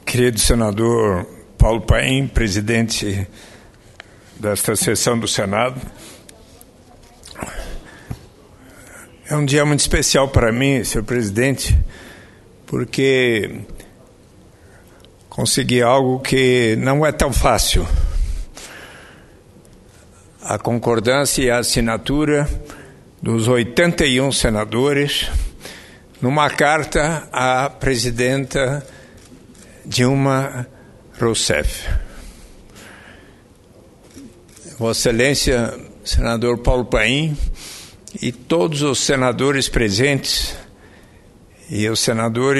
Querido senador Paulo Paim, presidente desta sessão do Senado, é um dia muito especial para mim, senhor presidente, porque consegui algo que não é tão fácil. A concordância e a assinatura dos 81 senadores numa carta à presidenta Dilma Rousseff. Vossa Excelência, senador Paulo Paim, e todos os senadores presentes, e os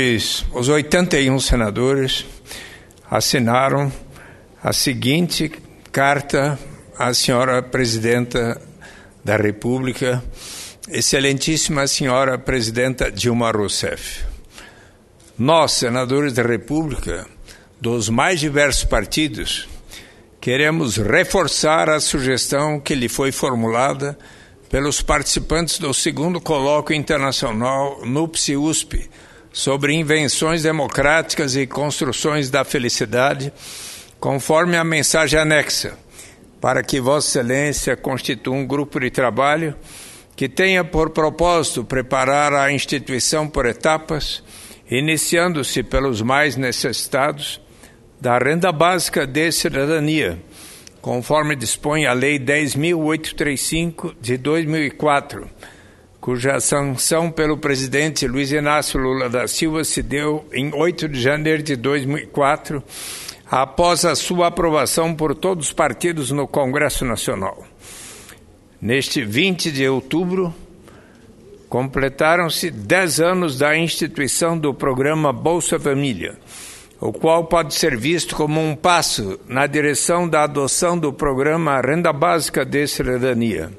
81 senadores, assinaram a seguinte carta à senhora presidenta da República, excelentíssima senhora presidenta Dilma Rousseff. Nós, senadores da República, dos mais diversos partidos, queremos reforçar a sugestão que lhe foi formulada pelos participantes do 2º Colóquio Internacional NUPSI-USP sobre invenções democráticas e construções da felicidade, conforme a mensagem anexa, para que Vossa Excelência constitua um grupo de trabalho que tenha por propósito preparar a instituição por etapas, iniciando-se pelos mais necessitados da renda básica de cidadania, conforme dispõe a Lei 10.835 de 2004, cuja sanção pelo presidente Luiz Inácio Lula da Silva se deu em 8 de janeiro de 2004, após a sua aprovação por todos os partidos no Congresso Nacional. Neste 20 de outubro, completaram-se 10 anos da instituição do programa Bolsa Família, o qual pode ser visto como um passo na direção da adoção do programa Renda Básica de Cidadania.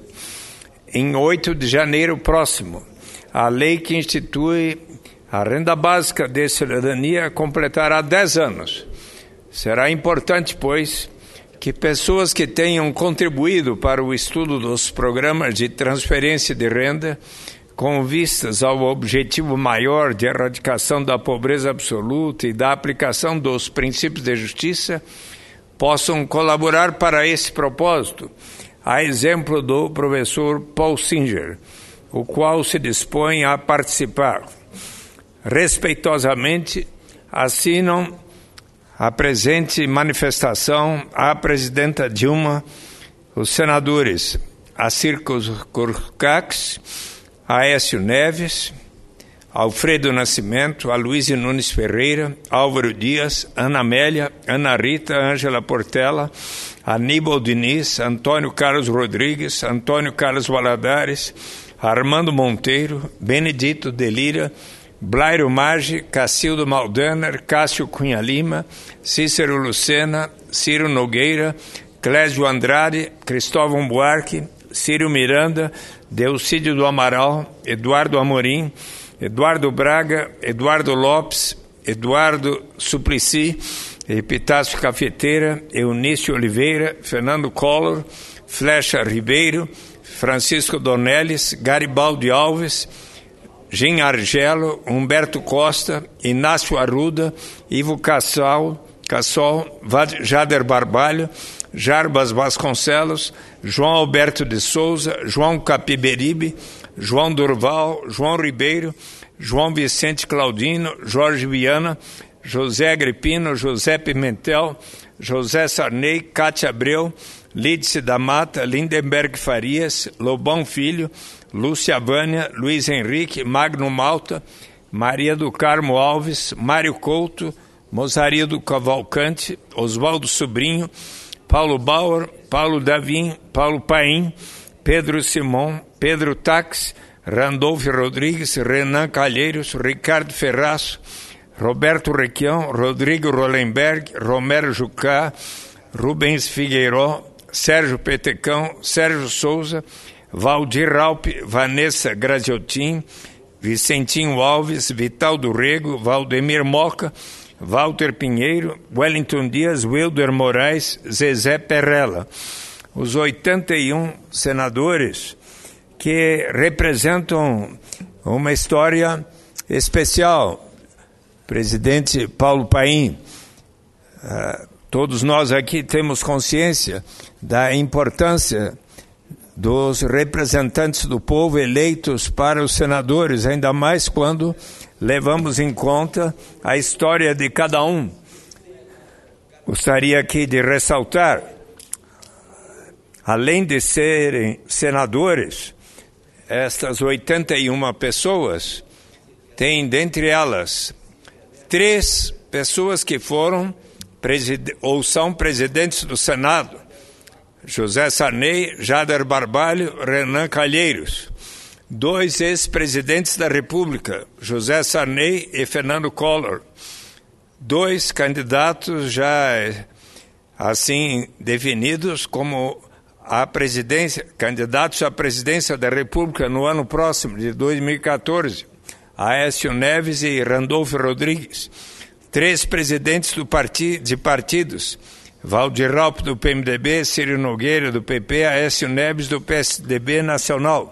Em 8 de janeiro próximo, a lei que institui a Renda Básica de Cidadania completará 10 anos. Será importante, pois, que pessoas que tenham contribuído para o estudo dos programas de transferência de renda com vistas ao objetivo maior de erradicação da pobreza absoluta e da aplicação dos princípios de justiça, possam colaborar para esse propósito, a exemplo do professor Paul Singer, o qual se dispõe a participar. Respeitosamente, assinam a presente manifestação à presidenta Dilma, os senadores Assir Kurcax, Aécio Neves, Alfredo Nascimento, Aloysio Nunes Ferreira, Álvaro Dias, Ana Amélia, Ana Rita, Ângela Portela, Aníbal Diniz, Antônio Carlos Rodrigues, Antônio Carlos Valadares, Armando Monteiro, Benedito Delira, Blairo Maggi, Cacildo Maldaner, Cássio Cunha Lima, Cícero Lucena, Ciro Nogueira, Clésio Andrade, Cristóvão Buarque, Círio Miranda, Delcídio do Amaral, Eduardo Amorim, Eduardo Braga, Eduardo Lopes, Eduardo Suplicy, Epitácio Cafeteira, Eunício Oliveira, Fernando Collor, Flecha Ribeiro, Francisco Dornelles, Garibaldi Alves, Gin Argelo, Humberto Costa, Inácio Arruda, Ivo Cassol, Jader Barbalho, Jarbas Vasconcelos, João Alberto de Souza, João Capiberibe, João Durval, João Ribeiro, João Vicente Claudino, Jorge Viana, José Agripino, José Pimentel, José Sarney, Cátia Abreu, Lídice da Mata, Lindenberg Farias, Lobão Filho, Lúcia Vânia, Luiz Henrique, Magno Malta, Maria do Carmo Alves, Mário Couto, Mozarido Cavalcante, Oswaldo Sobrinho, Paulo Bauer, Paulo Davim, Paulo Paim, Pedro Simão, Pedro Tax, Randolfo Rodrigues, Renan Calheiros, Ricardo Ferraço, Roberto Requião, Rodrigo Rolenberg, Romero Jucá, Rubens Figueiró, Sérgio Petecão, Sérgio Souza, Valdir Raupe, Vanessa Graziotin, Vicentinho Alves, Vital do Rego, Valdemir Moca, Walter Pinheiro, Wellington Dias, Wilder Moraes, Zezé Perrella. Os 81 senadores que representam uma história especial. Presidente Paulo Paim, Todos nós aqui temos consciência da importância dos representantes do povo eleitos para os senadores, ainda mais quando levamos em conta a história de cada um. Gostaria aqui de ressaltar, além de serem senadores, estas 81 pessoas têm, dentre elas, 3 pessoas que foram ou são presidentes do Senado: José Sarney, Jader Barbalho, Renan Calheiros. 2 ex-presidentes da República, José Sarney e Fernando Collor. 2 candidatos já assim definidos como candidatos à presidência da República no ano próximo, de 2014, Aécio Neves e Randolfo Rodrigues. 3 presidentes de partidos, Valdir Raupp do PMDB, Ciro Nogueira do PP, Aécio Neves do PSDB Nacional.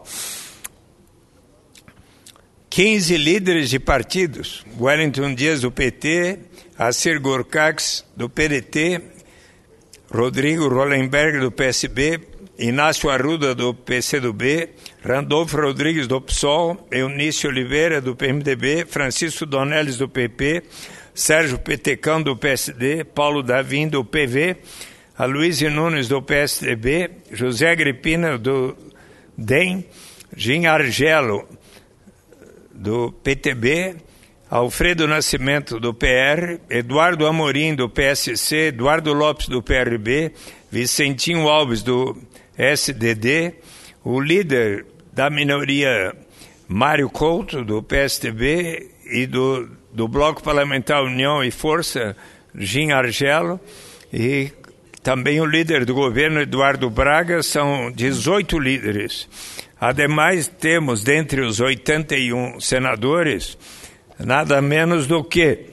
15 líderes de partidos, Wellington Dias do PT, Assir Gurkax do PDT, Rodrigo Rollenberg do PSB, Inácio Arruda do PCdoB, Randolfo Rodrigues do PSOL, Eunício Oliveira do PMDB, Francisco Donelles do PP, Sérgio Petecão do PSD, Paulo Davim do PV, Aloysio Nunes do PSDB, José Agripina do DEM, Jim Argelo do PTB, Alfredo Nascimento do PR, Eduardo Amorim do PSC, Eduardo Lopes do PRB, Vicentinho Alves do SDD, o líder da minoria Mário Couto do PSDB e do Bloco Parlamentar União e Força, Jim Argelo, e também o líder do governo, Eduardo Braga. São 18 líderes. Ademais, temos, dentre os 81 senadores, nada menos do que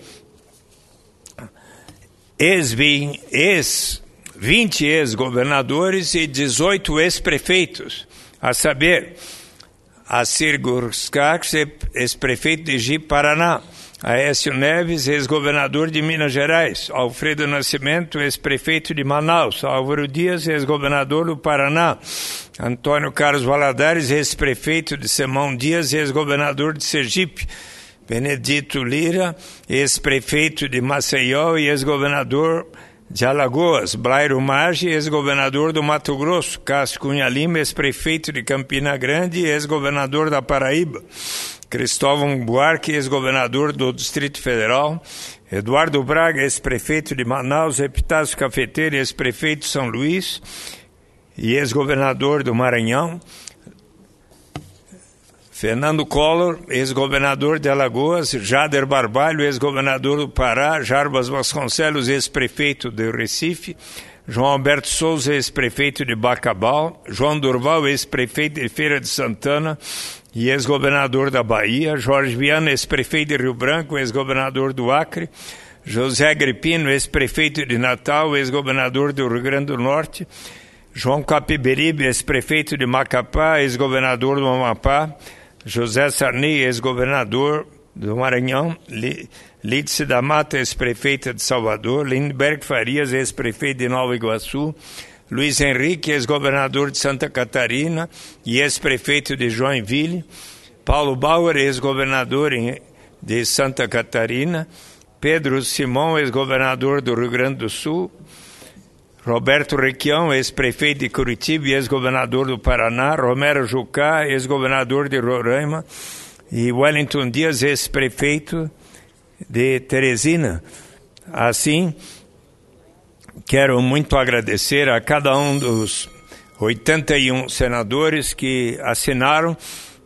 20 ex-governadores e 18 ex-prefeitos, a saber, Assir Gurkax, ex-prefeito de Ji-Paraná, Aécio Neves, ex-governador de Minas Gerais, Alfredo Nascimento, ex-prefeito de Manaus, Álvaro Dias, ex-governador do Paraná, Antônio Carlos Valadares, ex-prefeito de Simão Dias, ex-governador de Sergipe, Benedito Lira, ex-prefeito de Maceió e ex-governador de Alagoas, Blairo Maggi, ex-governador do Mato Grosso, Cássio Cunha Lima, ex-prefeito de Campina Grande e ex-governador da Paraíba, Cristóvão Buarque, ex-governador do Distrito Federal, Eduardo Braga, ex-prefeito de Manaus, Epitácio Cafeteiro, ex-prefeito de São Luís e ex-governador do Maranhão, Fernando Collor, ex-governador de Alagoas, Jader Barbalho, ex-governador do Pará, Jarbas Vasconcelos, ex-prefeito do Recife, João Alberto Souza, ex-prefeito de Bacabal, João Durval, ex-prefeito de Feira de Santana e ex-governador da Bahia, Jorge Viana, ex-prefeito de Rio Branco, ex-governador do Acre, José Agripino, ex-prefeito de Natal, ex-governador do Rio Grande do Norte, João Capiberibe, ex-prefeito de Macapá, ex-governador do Amapá, José Sarney, ex-governador do Maranhão, Lídice da Mata, ex-prefeita de Salvador, Lindbergh Farias, ex-prefeito de Nova Iguaçu, Luiz Henrique, ex-governador de Santa Catarina e ex-prefeito de Joinville, Paulo Bauer, ex-governador de Santa Catarina, Pedro Simão, ex-governador do Rio Grande do Sul, Roberto Requião, ex-prefeito de Curitiba e ex-governador do Paraná, Romero Jucá, ex-governador de Roraima, e Wellington Dias, ex-prefeito de Teresina. Assim, quero muito agradecer a cada um dos 81 senadores que assinaram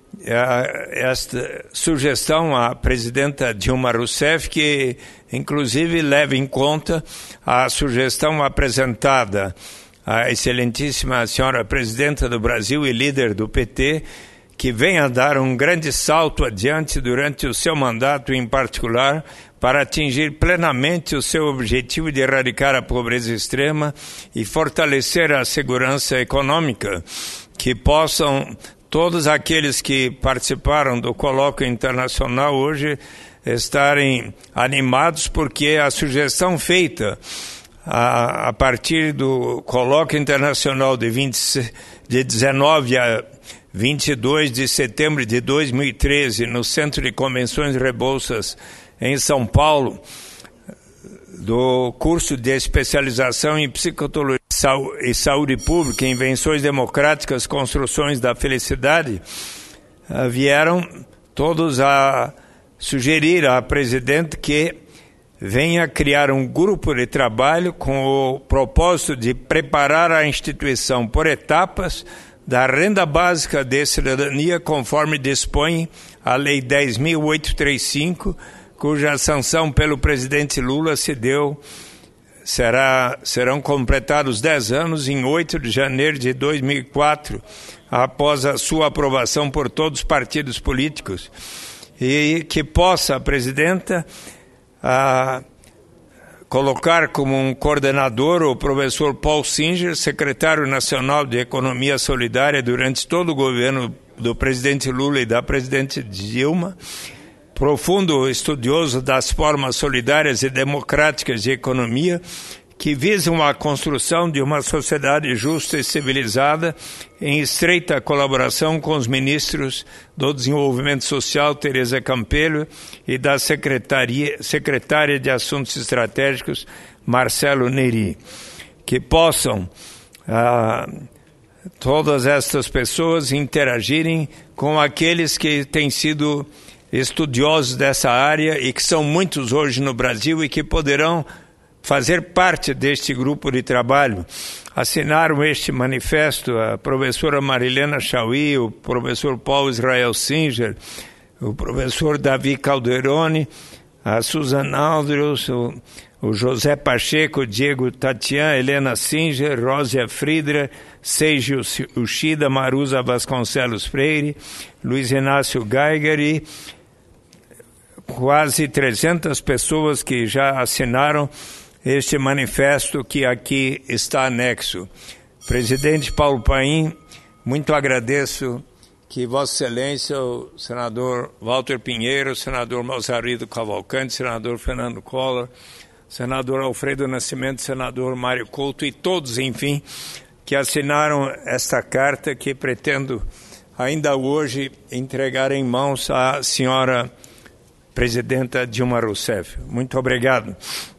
esta sugestão à presidenta Dilma Rousseff, que inclusive leva em conta a sugestão apresentada à excelentíssima senhora presidenta do Brasil e líder do PT, que venha dar um grande salto adiante durante o seu mandato em particular, para atingir plenamente o seu objetivo de erradicar a pobreza extrema e fortalecer a segurança econômica, que possam todos aqueles que participaram do colóquio internacional hoje estarem animados, porque a sugestão feita a partir do Colóquio Internacional de 19 a 22 de setembro de 2013, no Centro de Convenções e Rebouças, em São Paulo, do curso de especialização em Psicologia e Saúde Pública, Invenções Democráticas, Construções da Felicidade, vieram todos a sugerir à presidente que venha criar um grupo de trabalho com o propósito de preparar a instituição por etapas da renda básica de cidadania, conforme dispõe a Lei 10.835, cuja sanção pelo presidente Lula se deu. Serão completados 10 anos em 8 de janeiro de 2004, após a sua aprovação por todos os partidos políticos, e que possa a presidenta colocar como um coordenador o professor Paul Singer, secretário nacional de Economia Solidária durante todo o governo do presidente Lula e da presidente Dilma, profundo estudioso das formas solidárias e democráticas de economia, que visam a construção de uma sociedade justa e civilizada, em estreita colaboração com os ministros do Desenvolvimento Social, Tereza Campelo, e da secretária de Assuntos Estratégicos, Marcelo Neri. Que possam todas estas pessoas interagirem com aqueles que têm sido estudiosos dessa área e que são muitos hoje no Brasil e que poderão fazer parte deste grupo de trabalho. Assinaram este manifesto a professora Marilena Chauí, o professor Paulo Israel Singer, o professor Davi Calderoni, a Suzana Aldros, o José Pacheco, Diego Tatian, Helena Singer, Rósia Friedra, Seiji Ushida, Maruza Vasconcelos Freire, Luiz Inácio Geiger e quase 300 pessoas que já assinaram este manifesto que aqui está anexo. Presidente Paulo Paim, muito agradeço que Vossa Excelência, o senador Walter Pinheiro, o senador Malzarido Cavalcante, senador Fernando Collor, senador Alfredo Nascimento, senador Mário Couto e todos, enfim, que assinaram esta carta que pretendo ainda hoje entregar em mãos à senhora presidenta Dilma Rousseff. Muito obrigado.